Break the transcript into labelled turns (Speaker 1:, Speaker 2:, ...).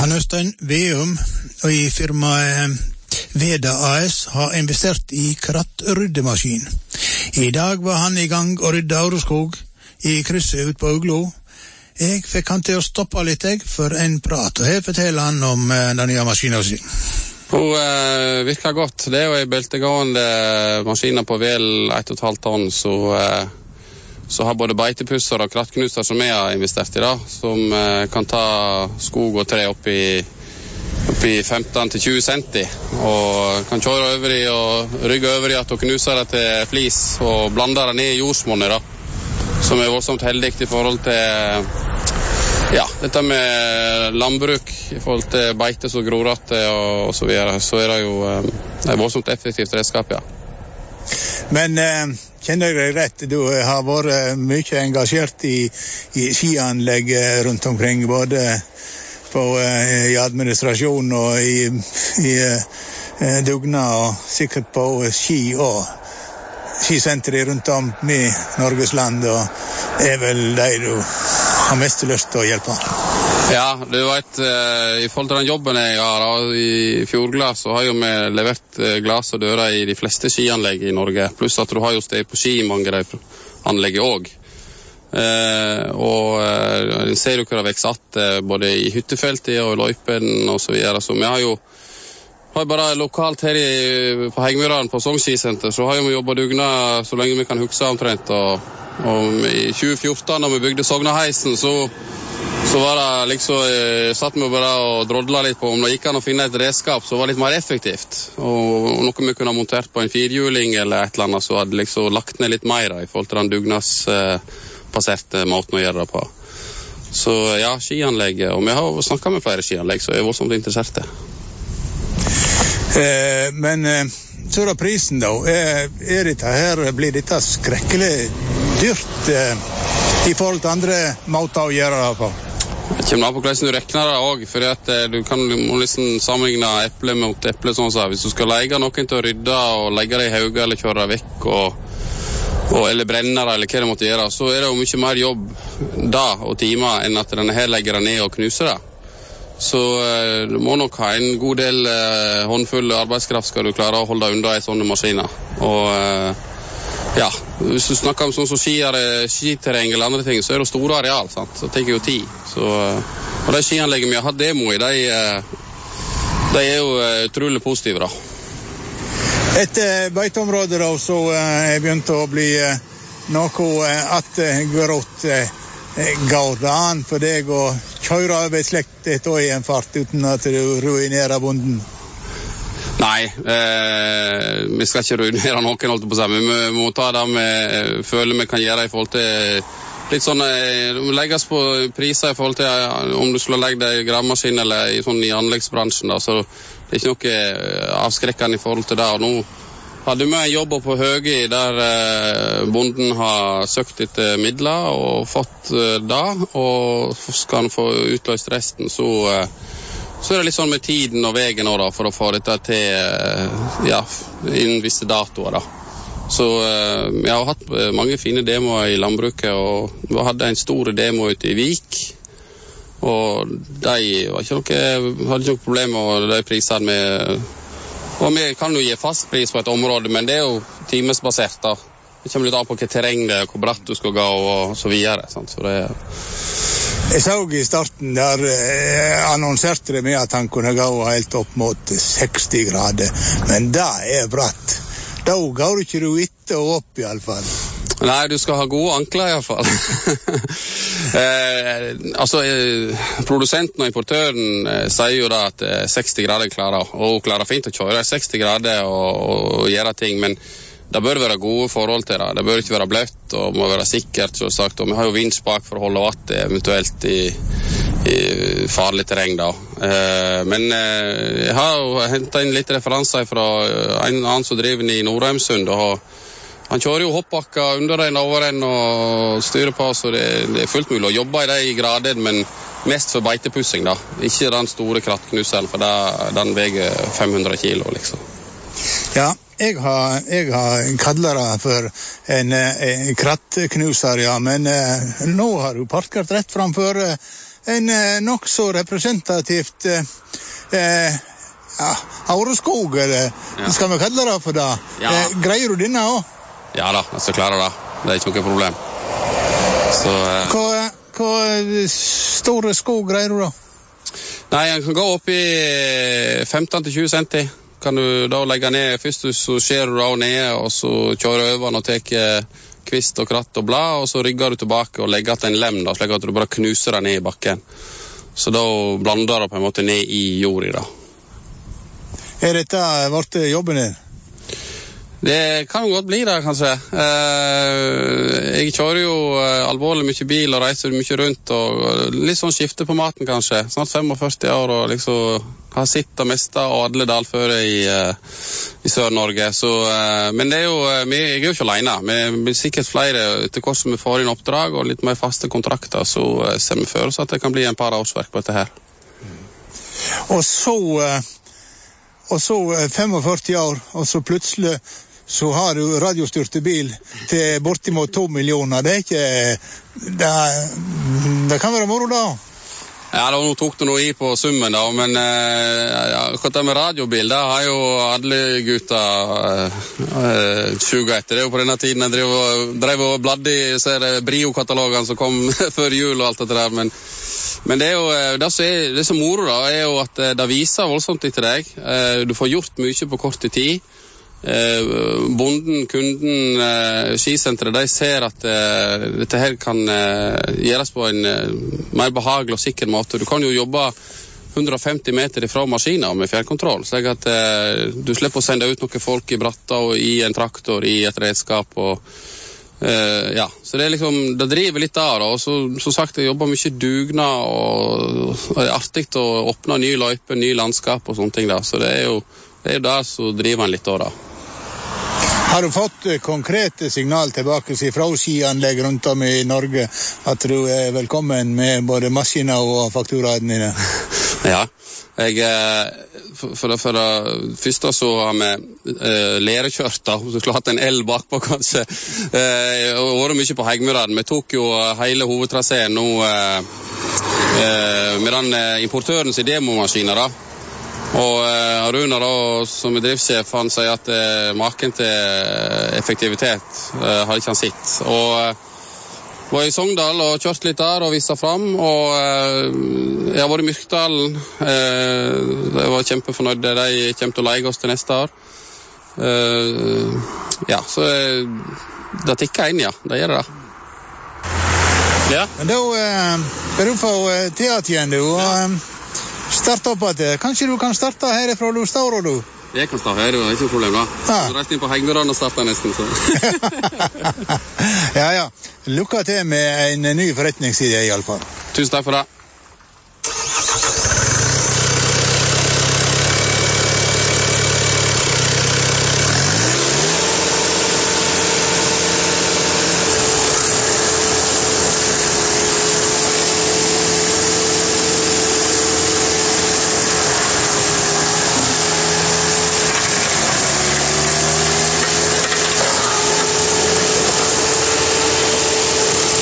Speaker 1: Han Øystein Veum og i firmaet Veda AS har investert i krattryddemaskin. I dag var han i gang å rydde Aureskog i krysset ut på Uglo. Jeg fikk han til å stoppe litt for en prat, og her forteller han om den nye maskinen sin.
Speaker 2: Hun virker godt. Det jo en beltegående maskiner på vel 1,5 tonn, så har både beitepusser og krattknuser som jeg har investert i da, som kan ta skog og tre opp i 15-20 centi, og kan kjøre over i og rygge over i at hun knuser det til flis og blander det ned i jordsmonnet da, som voldsomt heldig i forhold til dette med landbruk i forhold til beite så grorate og så videre, så det jo et voldsomt effektivt redskap, ja.
Speaker 1: Men kjenner jeg deg rett, du har vært mye engasjert i skianlegg rundt omkring, både i administrasjon og i dugnad, og sikkert på ski og skisenteret rundt om i Norges land, og vel deg du har mest lyst til å hjelpe.
Speaker 2: Ja, du vet, i forhold til den jobben jeg har i Fjordglass, så har jo vi levert glass og dører i de fleste skianlegg i Norge, pluss at du har jo steg på ski i mange anlegget også. Og en ser jo hva det vekser att både i hyttefeltet og løypen og så videre, så vi har bare lokalt her på Hegmyran på Sogn-skisenter, så har vi jobbet dugna så lenge vi kan huske omtrent, og i 2014 da vi bygde Sognaheisen, så var det liksom, satt vi bare og drodla litt på om det gikk an å finne et redskap som var litt mer effektivt, og noe vi kunne ha montert på en firhjuling eller et eller annet, så hadde liksom lagt ned litt mer i forhold til den dugnadsbaserte måten å gjøre det på. Så ja, skianlegget, og vi har snakket med flere skianlegg, så jeg var voldsomt interessert.
Speaker 1: Men så da prisen da, blir dette skrekkelig dyrt i forhold til andre måter å gjøre det på?
Speaker 2: Det kommer an på hvordan du rekner det også, for du må liksom sammenligne eple mot eple, sånn så. Hvis du skal leie noen til å rydde og legge det i hauga eller kjøre det vekk eller brenne det eller hva det måtte gjøre, så det jo mye mer jobb da og timer enn at denne her legger det ned og knuser det. Så du må nok ha en god del håndfull arbeidskraft skal du klare å holde unna i sånne maskiner. Og hvis du snakker om sånn som skiterreng eller andre ting, så det store areal, sant? Så det tar jo tid. Og de skianleggene vi har hatt demo i, de jo utrolig positive da.
Speaker 1: Et beiteområde da, så begynt å bli noe attgrått. Går det an for deg å kjøre over et slekt i en fart uten at du ruinerer bonden?
Speaker 2: Nei, vi skal ikke ruinere noen, holdt på å si. Vi må ta det vi føler vi kan gjøre i forhold til litt sånn, legges på priser i forhold til om du skulle legge deg i gravemaskin eller i anleggsbransjen da, så det ikke noe avskrekkende i forhold til det. Og nå hadde vi en jobb på Høgi der bonden har søkt etter midler og fått det, og skal han få utløst resten, så det litt sånn med tiden og veien nå da, for å få dette til innen visse datoer da. Så jeg har hatt mange fine demoer i landbruket, og vi hadde en stor demo ute i Vik, og de hadde ikke noe problem med de prisene med. Og vi kan jo gi fast pris på et område, men det jo timesbasert da. Det kommer litt an på hva terreng det hvor bratt du skal gå og så videre. Sant? Så det
Speaker 1: Jeg så i starten der annonserte det med at han kunne gå helt opp mot 60 grader, men det bratt. Da går ikke du etter og opp i alle fall.
Speaker 2: Nei, du skal ha gode ankler i alle fall. Produsenten og importøren sier jo da at 60 grader klarer, og hun klarer fint å kjøre 60 grader og gjøre ting, men det bør være gode forhold til det. Det bør ikke være bløtt og må være sikkert, så sagt, og vi har jo vinds bak for å holde vatt eventuelt i farlig terreng da. Men jeg har jo hentet inn litt referanser fra en annen som driver i Nordheimsund, og han kjører jo hoppbakka under en over en og styrer på, så det fullt mulig å jobbe i de grader, men mest for beitepussing da. Ikke den store krattknuseren, for den veier 500 kilo liksom.
Speaker 1: Ja, jeg har kallet det for en krattknuser, ja, men nå har du parkert rett framfor en nok så representativt aureskog, eller skal vi kalle det for det?
Speaker 2: Ja.
Speaker 1: Greier du denne også?
Speaker 2: Ja da, jeg skal klare det. Det er ikke noe problem. Så,
Speaker 1: Hva store skog greier du da?
Speaker 2: Nei, jeg kan gå opp i 15-20 centi. Kan du da legge ned, først så skjer du da nede, og så kjører over og tar kvist og kratt og blad, og så rygger du tilbake og legger til en lem, da, slik at du bare knuser deg ned i bakken. Så da blander du på en måte ned i jorda da.
Speaker 1: Dette vært jobben din?
Speaker 2: Det kan jo godt bli det, kanskje. Jeg kjører jo alvorlig mye bil og reiser mye rundt, og litt sånn skifte på maten, kanskje. Snart 45 år, og liksom har sett det meste av alle dalføre i Sør-Norge. Men det er jo, jeg er jo ikke alene. Vi blir sikkert flere etter hvert som vi får inn oppdrag og litt mer faste kontrakter, så ser vi for oss at det kan bli en par årsverk på dette her.
Speaker 1: Og så 45 år, og så plutselig så har du radiostyrte bil til bortimot 2 millioner. Det er ikke... Det kan være moro da.
Speaker 2: Ja, nå tok du noe i på summen da, men akkurat det med radiobil, det har jo alle gutter suget etter. Det er jo på denne tiden jeg drev og bladde i Brio-katalogene som kom før jul og alt det der, men det er jo, det som er moro da, er jo at det viser voldsomt etter deg. Du får gjort mye på kort tid. Bonden, kunden, skisenteret, de ser at dette her kan gjøres på en mer behagelig og sikker måte. Du kan jo jobbe 150 meter ifra maskiner med fjernkontroll, slik at du slipper å sende ut noen folk i bratta og i en traktor, i et redskap og ja, så det er liksom, det driver litt der, og så, som sagt, jeg jobber mye dugna, og det er artig å åpne nye løyper, nye landskap og sånne ting da, så det er jo der så driver en litt da.
Speaker 1: Har du fått konkrete signal tilbake fra skianlegg rundt om i Norge at du er velkommen med både maskiner og fakturaene dine?
Speaker 2: Ja, for det første så har vi lærekjørt da, så skulle hatt en el bakpå kanskje, og vært mye på Heggmyran. Vi tok jo hele hovedtraseen nå med den importørens demomaskiner da. Og Runa da, som bedriftssjef, han sier at maken til effektivitet har ikke han sitt. Og var i Sogndal og kjørt litt der og viste fram, og jeg har vært i Myrkdalen. De var kjempefornøyde, de kommer til å leie oss til neste år. Ja, så det tikker inn, ja, det gjør det. Ja.
Speaker 1: Men da er du på teater igjen, du, og start opp at kanskje du kan starte herifra du står, og du?
Speaker 2: Jeg kan starte her, det er ikke noe problem da. Så reiste inn på Heggmyran og startet nesten, så.
Speaker 1: Ja. Lykke til med en ny forretningsidé i alle fall.
Speaker 2: Tusen takk for det.